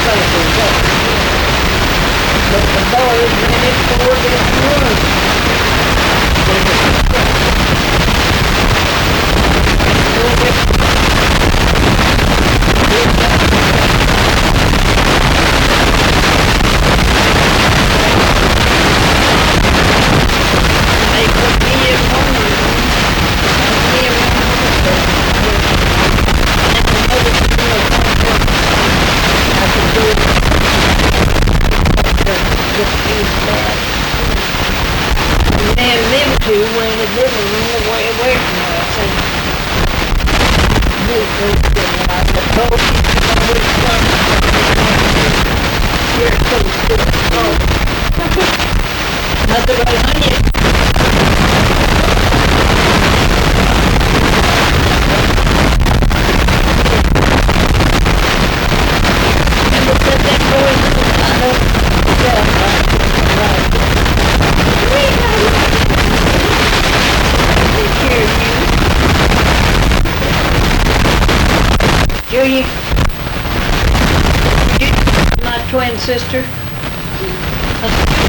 telephone box. But the boys ran it forward and run. They were stuck. They put me in one room, me in one room, and another room I could go to use that. And then them two were in a living room away from us, and me first and I said, oh, she's always fun. You're so good. Oh. Nothing but onion. And look at that boy. I know. Yeah, right. Take care of you. Judy. My twin sister.